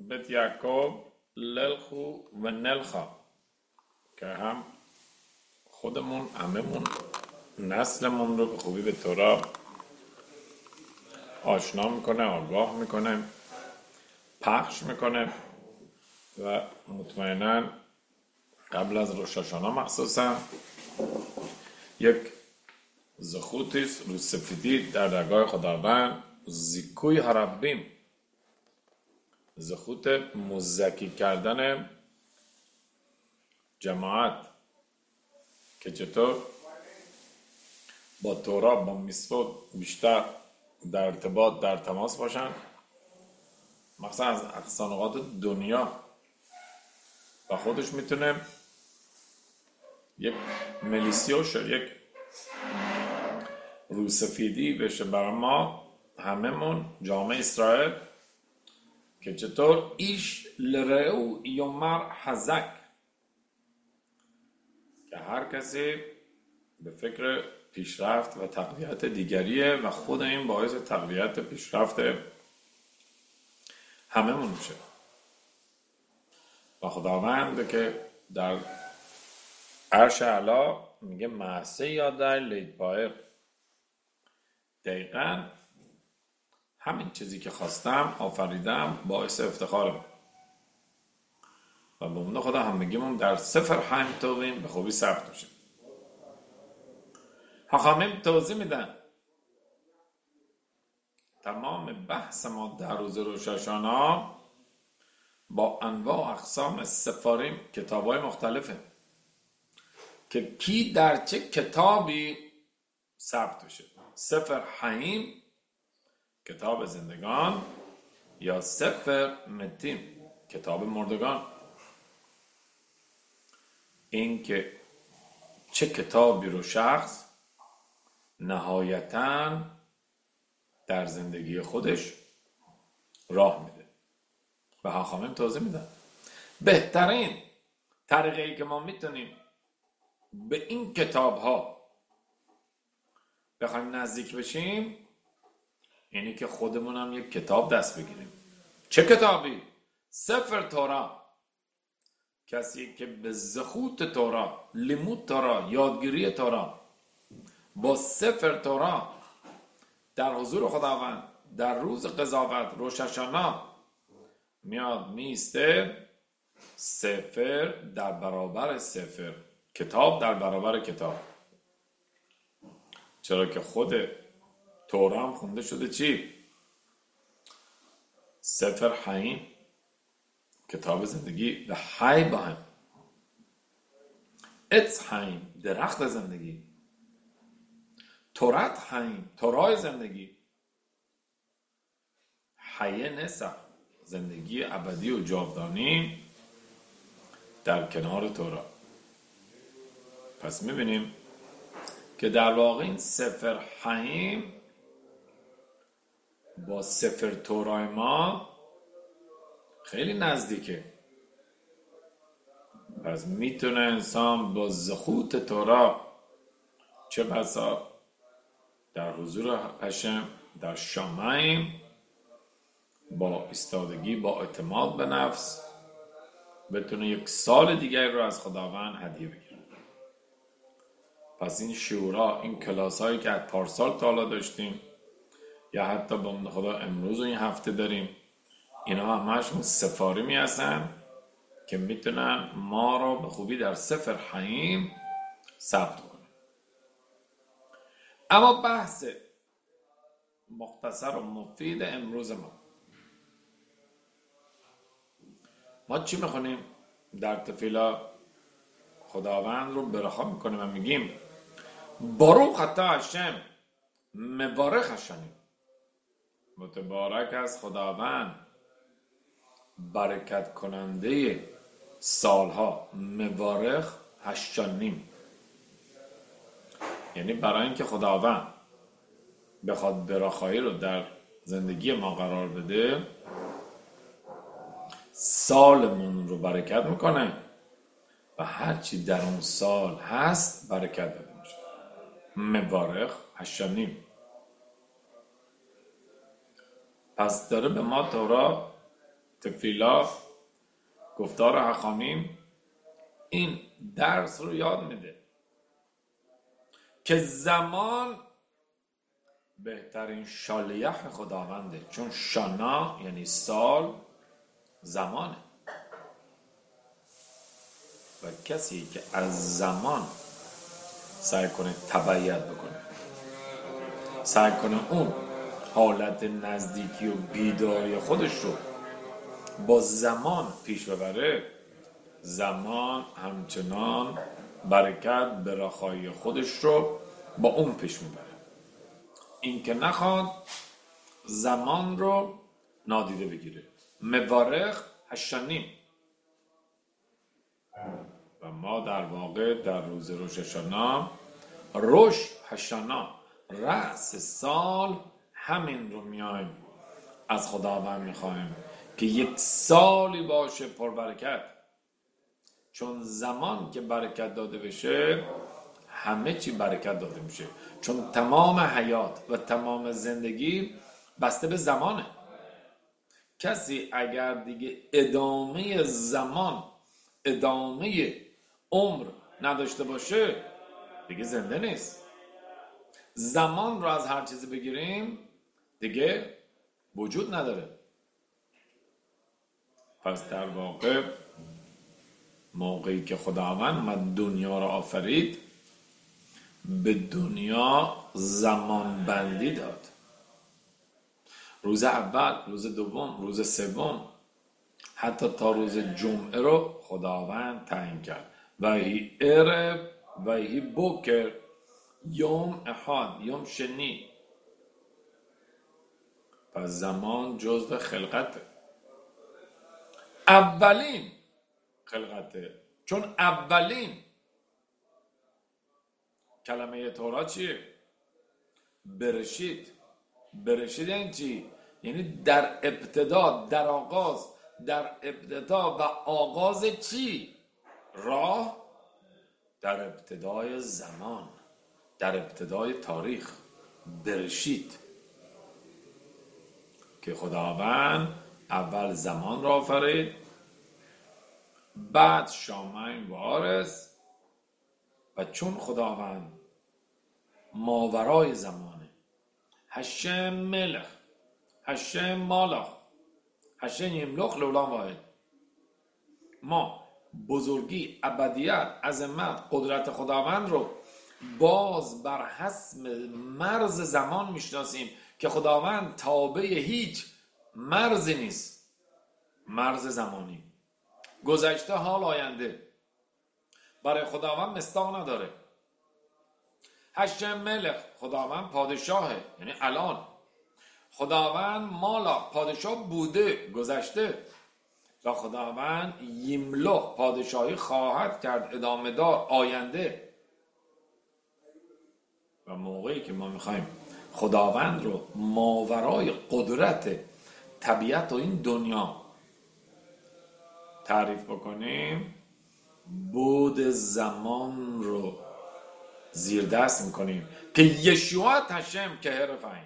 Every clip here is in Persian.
بت یعقوب للخو و نلخا که هم خودمون هممون نسلمون رو به خوبی به تورا آشنا میکنه، آگاه میکنه، پخش میکنه و مطمئنا قبل از روش هاشانا مخصوصا یک زخوتیست رو سفیدی در درگاه خداوند زیکوی هربیم، زخوت مزکی کردن جماعت که چطور با تورا با میسود بیشتر در ارتباط در تماس باشن، مثلا از اقصانقات دنیا و خودش میتونه یک ملیسیوش یک روسفیدی بشه برای ما هممون جامعه اسرائیل که چطور ایش لرعو یومر حزک، که هر کسی به فکر پیشرفت و تقویت دیگریه و خود این باعث تقویت پیشرفت هممون میشه و خداوند که در عرش اعلی میگه معصه یادر لید پایر، دقیقا همین چیزی که خواستم آفریدم باعث افتخارم و به امید خدا همگیمون در سفر حیم توبیم به خوبی ثبت میشه. حاخامیم توضیح میدن تمام بحث ما در روز روش هاشانا با انواع و اقسام سفاریم، کتابای مختلفه که کی در چه کتابی ثبت بشه، سفر حیم کتاب زندگان یا سفر متیم کتاب مردگان. این که چه کتابی رو شخص نهایتاً در زندگی خودش راه میده و حاخامیم توضیح میدن بهترین طریقی که ما میتونیم به این کتاب ها بخوایم نزدیک بشیم اینی که خودمون هم یک کتاب دست بگیریم. چه کتابی؟ سفر تورا. کسی که به زخوت تورا، لیمود تورا، یادگیری تورا با سفر تورا در حضور خداوند در روز قضاوت روش هاشانا میاد میسته، سفر در برابر سفر، کتاب در برابر کتاب. چرا که خود تورا هم خونده شده چی؟ سفر حیم کتاب زندگی و حی با هم اتس حیم درخت زندگی، تورات حیم تورای زندگی، حیه نسخ زندگی ابدی و جاودانی در کنار تورا. پس میبینیم که در واقع این سفر حیم با سفر تورای ما خیلی نزدیکه. پس میتونه انسان با زخوت تورا چه بسا در حضور هشم در شامعیم با ایستادگی با اعتماد به نفس بتونه یک سال دیگر رو از خداوند هدیه بگیره. پس این شعورها، این کلاس هایی که از پارسال تا حالا داشتیم یا حتی به امید خدا امروز و این هفته داریم، اینا همشون سفاریمی هستن که میتونن ما رو به خوبی در سفر حیم ثبت کنن. اما بحث مختصر و مفید امروز ما چی میخونیم؟ در تفیلا خداوند رو برخا میکنیم و میگیم باروخ اتا هشم مبارک هشانیم، متبارک از خداوند برکت کننده سالها، مبارک هشانیم، یعنی برای اینکه خداوند بخواد براخایی رو در زندگی ما قرار بده سالمون رو برکت میکنه و هرچی در اون سال هست برکت بده میشه. مبارک هشانیم. پس داره به ما تورا تفیلا گفتار حخامیم این درس رو یاد میده که زمان بهترین شالیخ خداونده، چون شانا یعنی سال، زمانه و کسی که از زمان سعی کنه تبعیت بکنه، سعی کنه اون حالت نزدیکی و بیداری خودش رو با زمان پیش ببره، زمان همچنان برکت به رخای خودش رو با اون پیش میبره. این که نخواد زمان رو نادیده بگیره. مبارخ هشتانیم و ما در واقع در روز روش هشانا، روش هشانا، رأس سال، همین رو میایم از خداوند میخوایم که یک سالی باشه پربرکت، چون زمان که برکت داده بشه همه چی برکت داده میشه، چون تمام حیات و تمام زندگی بسته به زمانه. کسی اگر دیگه ادامه زمان، ادامه عمر نداشته باشه دیگه زنده نیست. زمان رو از هر چیزی بگیریم دیگه وجود نداره. پس در واقع موقعی که خداوند اومد دنیا رو آفرید، به دنیا زمان بندی داد. روز اول، روز دوم، روز سوم، حتی تا روز جمعه رو خداوند تعیین کرد. و هی عرب و هی بوکر، یوم احد، یوم شنی. پس زمان جزو خلقته، اولین خلقته، چون اولین کلمه تورات چیه؟ برشید. برشید یعنی چی؟ یعنی در ابتدا، در آغاز، در ابتدا و آغاز چی؟ راه، در ابتدای زمان، در ابتدای تاریخ. برشید که خداوند اول زمان را آفرید، بعد شامین و عارض، و چون خداوند ماورای زمانه، هشم ملخ، هشم مالخ، هشم یملخ لولان واحد، ما بزرگی، ابدیت، عظمت، قدرت خداوند رو باز بر حسب مرز زمان میشناسیم که خداوند تابع هیچ مرزی نیست. مرز زمانی، گذشته، حال، آینده برای خداوند مستاق نداره. هشم ملخ، خداوند پادشاهه، یعنی الان. خداوند مالا، پادشاه بوده، گذشته. و خداوند یملخ، پادشاهی خواهد کرد، ادامه دار، آینده. و موقعی که ما میخوایم خداوند رو ماورای قدرت طبیعت و این دنیا تعریف بکنیم، بود زمان رو زیر دست میکنیم که یشوع هشم که هرفین،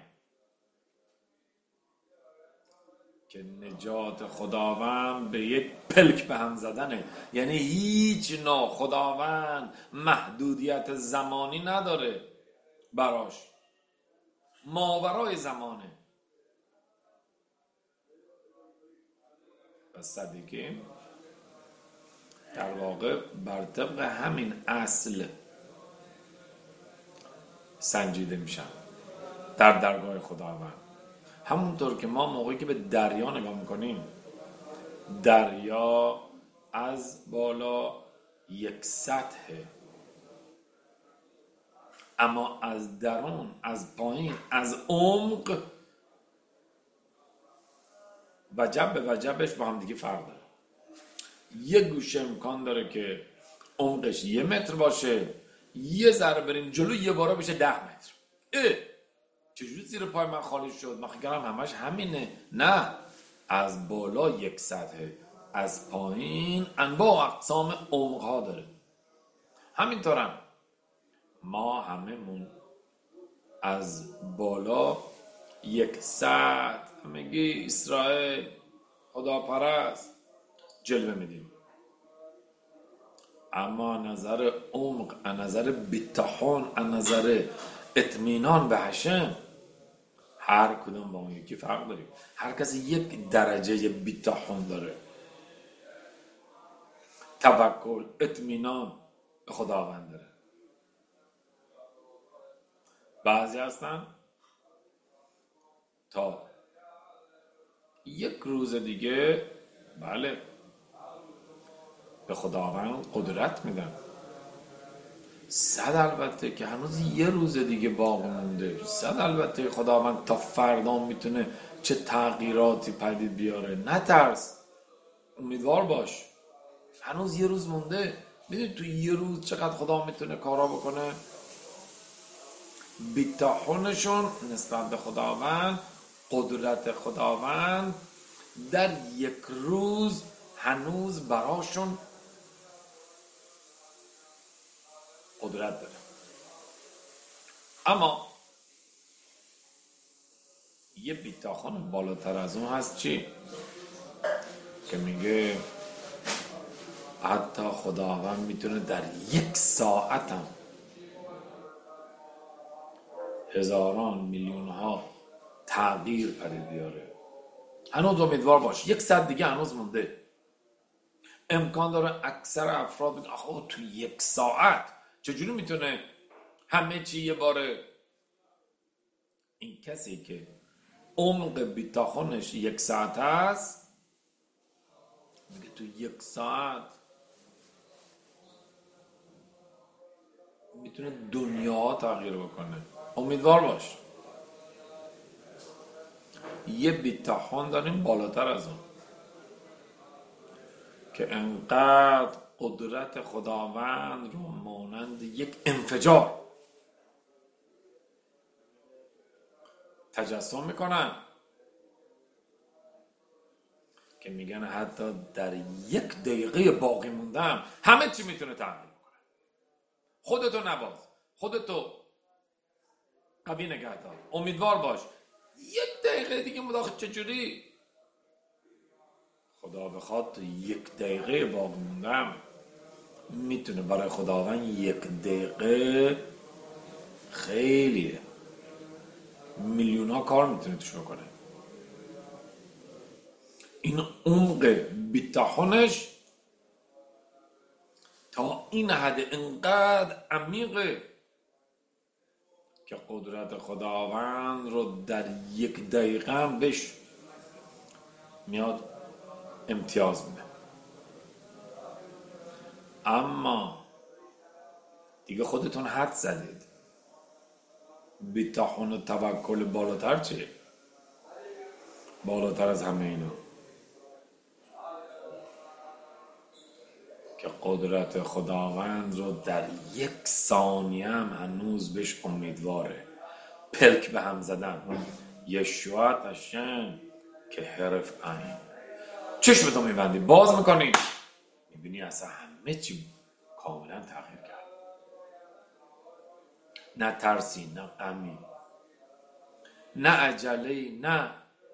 که نجات خداوند به یک پلک به هم زدنه. یعنی هیچ نوع خداوند محدودیت زمانی نداره براش، ماورای زمانه. پس صدیقین در واقع بر طبق همین اصل سنجیده میشن در درگاه خداوند. همونطور که ما موقعی که به دریا نگاه میکنیم، دریا از بالا یک سطحه، اما از درون، از پایین، از عمق، وجب به وجبش با هم دیگه فرق داره. یه گوشه امکان داره که عمقش 1 متر باشه، یه ذره بریم جلو یه باره بشه 10 متر. چجوری زیر پای من خالی شد؟ من فکرم همش همینه. نه، از بالا یک سطحه، از پایین انواع اقسام عمق‌ها داره. همینطورم ما هممون از بالا یک سطح، میگی اسرائیل، خداپرست جلوه میدیم. اما نظر عمق، نظر بی‌طحن، نظر اطمینان به هشم، هر کدوم با اون یکی فرق داریم. هر کسی یک درجه بی‌طحن داره. توکل، اطمینان به خداوند داره. بعضی هستن تا یک روز دیگه بله به خداوند قدرت میدن. 100 البته که هنوز یه روز دیگه باقی مونده. 100 البته خداوند تا فردا میتونه چه تغییراتی پدید بیاره. نترس، امیدوار باش، هنوز یه روز مونده. میدونی تو یه روز چقدر خدا میتونه کارا بکنه. بی‌طحنشون نسبت به خداوند، قدرت خداوند در یک روز هنوز براشون قدرت داره. اما یه بی‌طحن بالاتر از اون هست. چی؟ که میگه حتی خداوند میتونه در یک ساعت هم هزاران میلیون ها تغییر پدید بیاره. هنوز امیدوار باش، 100 دیگه هنوز مونده. امکان داره اکثر افراد بگن آخه تو 1 ساعت چجوری میتونه همه چی یه باره. این کسی که عمق بی‌طحنش 1 ساعت هست میگه تو 1 ساعت میتونه دنیا تغییر بکنه. امیدوار باش. یه بی‌طحن داریم بالاتر از اون که انقدر قدرت خداوند رو مانند یک انفجار تجسم میکنن که میگن حتی در 1 دقیقه باقی موندم همه چی میتونه تغییر کنه. خودتو نباز، خودتو قوی نگه دار، امیدوار باش. 1 دقیقه دیگه مداخل چجوری؟ خدا بخواد تو 1 دقیقه باقی موندم میتونه برای خداوند 1 دقیقه خیلیه. میلیون ها کار میتونه توش بکنه. این عمق بی‌طحنش تا این حد انقدر عمیقه که قدرت خداوند رو در 1 دقیقه هم بهش میاد امتیاز میده. اما دیگه خودتون حد زدید. بی‌طحن و توکل بالاتر چیه؟ بالاتر از همه اینا که قدرت خداوند رو در 1 ثانیه هم هنوز بهش امیدواره. پلک به هم زدن. یشوعت هشم که حرف عین. چشمتو میبندی، باز میکنی، میبینی اصلا همه چی کاملا تغییر کرد. نه ترسی، نه غمی، نه عجله‌ای، نه،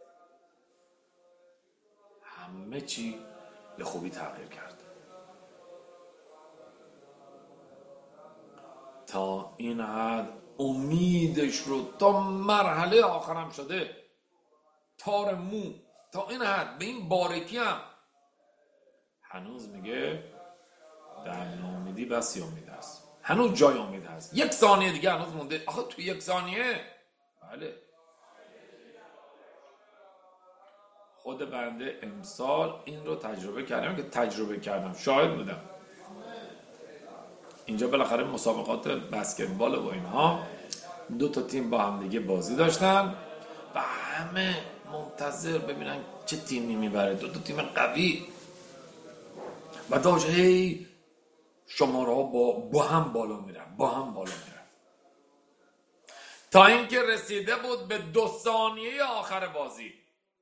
همه چی به خوبی تغییر کرد. تا این حد امیدش رو تا مرحله آخرم شده، تار مو، تا این حد به این باریکی هم هنوز میگه در ناامیدی بسی امید هست. هنوز جای امید هست. 1 ثانیه دیگه هنوز مونده. آخه تو 1 ثانیه بله. خود بنده امسال این رو تجربه کردم که تجربه کردم، شاهد بودم. اینجا بالاخره مسابقات بسکتبال و اینها 2 تا تیم با هم دیگه بازی داشتن و همه منتظر ببینن چه تیمی میبره. 2 تا تیم قوی و داشت هی شماره ها با هم بالا میرن، با هم بالا میرن، تا اینکه رسیده بود به 2 ثانیه آخر بازی.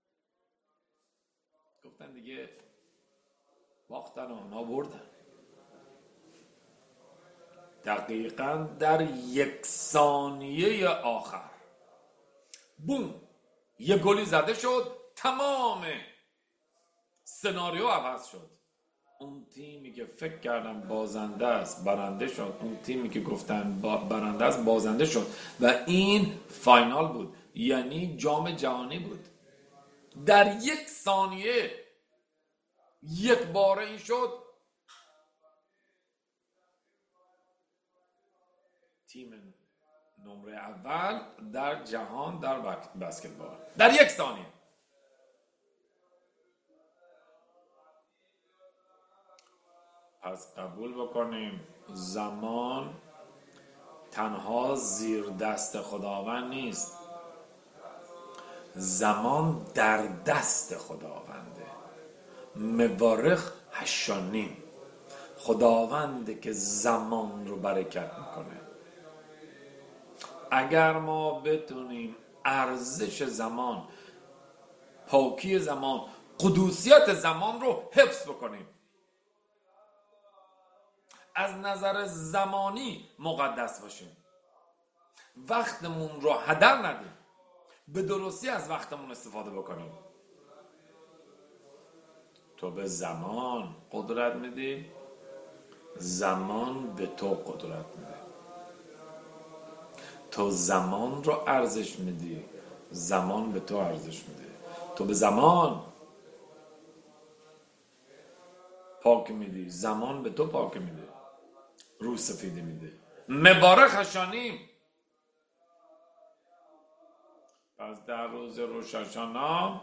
گفتن دیگه باختن و اونا بردن. دقیقاً در 1 ثانیه آخر بوم، یه گلی زده شد. تمام سناریو عوض شد. اون تیمی که فکر کردن بازنده است برنده شد، اون تیمی که گفتن برنده است بازنده شد و این فاینال بود، یعنی جام جهانی بود. در یک ثانیه یک باره این شد تیم نمره اول در جهان در بسکتبال، در یک ثانیه. پس قبول بکنیم زمان تنها زیر دست خداوند نیست، زمان در دست خداونده. مبارخ هشانیم، خداونده که زمان رو برکت میکنه. اگر ما بتونیم ارزش زمان، پاکی زمان، قدوسیت زمان رو حفظ بکنیم، از نظر زمانی مقدس باشیم، وقتمون رو هدر ندیم، به درستی از وقتمون استفاده بکنیم. تو به زمان قدرت میدی، زمان به تو قدرت میده. تو زمان رو ارزش میدی، زمان به تو ارزش میده. تو به زمان پاک میدی، زمان به تو پاک میده، رو سفیدی میده. مبارک هشانیم. پس در روز روش هاشانا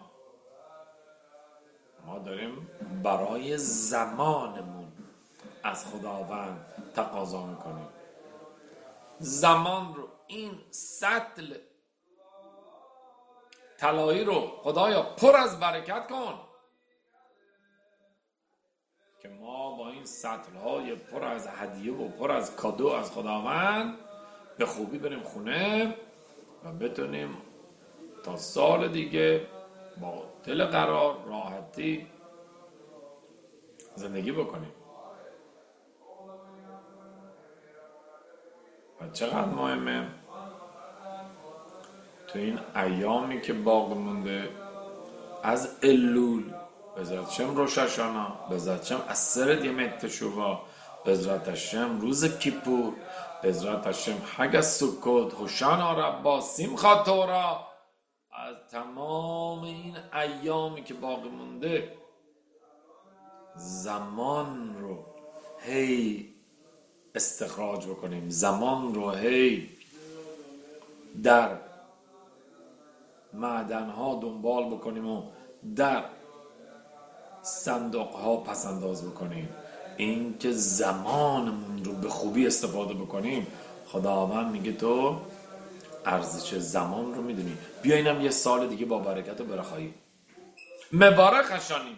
ما داریم برای زمانمون از خداوند تقاضا میکنیم. زمان رو، این سطل طلایی رو خدایا پر از برکت کن که ما با این سطل‌های پر از هدیه و پر از کادو از خداوند به خوبی بریم خونه و بتونیم تا سال دیگه با دل قرار راحتی زندگی بکنیم. و چقدر مهمه تو این ایامی که باقی مونده از الول، بذات شم روش هاشانا، بذات شم عصر دیمت تشووا، بذات شم روز کیپور، بذات شم حگ سکوت، هوشانا ربا سیمخا تورا، از تمام این ایامی که باقی مونده زمان رو هی استخراج بکنیم، زمان رو هی در معدن‌ها دنبال بکنیم و در صندوق‌ها پس انداز بکنیم. این که زمانمون رو به خوبی استفاده بکنیم، خداوند میگه تو ارزش زمان رو میدونی، بیا اینم یه سال دیگه با برکت و برخایی. مبارک هشانیم،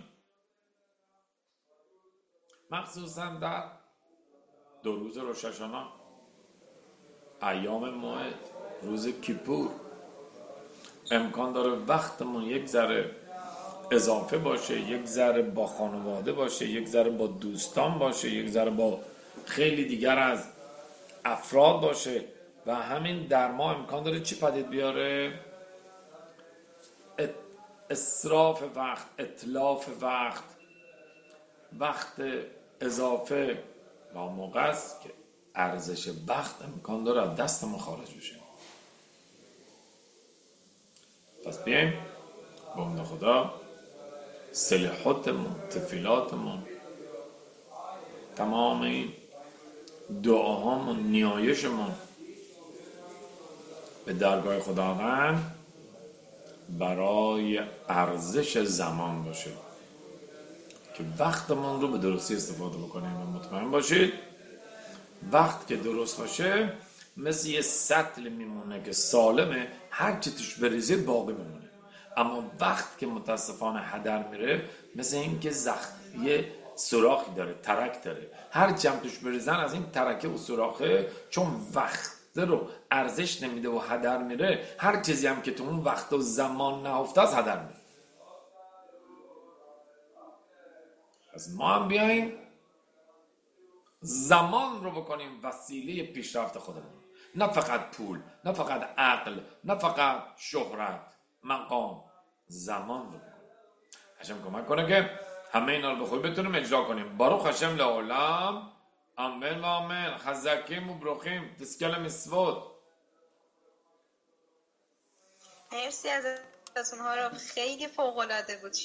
مخصوصا در 2 روز روش هاشانا، ایام موعد، روز کیپور. امکان داره وقتمون یک ذره اضافه باشه، یک ذره با خانواده باشه، یک ذره با دوستان باشه، یک ذره با خیلی دیگر از افراد باشه و همین در ما امکان داره چی پدید بیاره؟ اسراف وقت، اتلاف وقت، وقت اضافه. و موقع است که ارزش وقت امکان داره از دستمون خارج بشه. پس بیاییم با امید خدا صلحاتمون، تفیلاتمون، تمام این دعاهامون، نیایشمون به درگاه خداوند برای ارزش زمان باشه که وقتمون رو به درستی استفاده بکنیم. و مطمئن باشید وقت که درست باشه مثل یه سطل میمونه که سالمه، هر چی توش بریزید باقی میمونه. اما وقت که متاسفانه هدر میره مثل این که یه سوراخی داره، ترک داره، هر چی هم توش بریزن از این ترکه و سوراخه، چون وقت رو ارزش نمیده و هدر میره، هر چیزی هم که تو اون وقت و زمان نهفته از هدر میره. از ما هم بیاییم زمان رو بکنیم وسیله پیشرفت خودمون، نه فقط پول، نه فقط عقل، نه فقط شهرت، مقام، زمان رو بکنیم. هشم کمک کنه که همه اینا رو به خوبی بتونیم اجرا کنیم. باروخ هشم لعالم، آمین و آمین. خزکیم و بروخیم تسکل مسوود. مرسی ازتون ها رو، خیلی فوق العاده بود.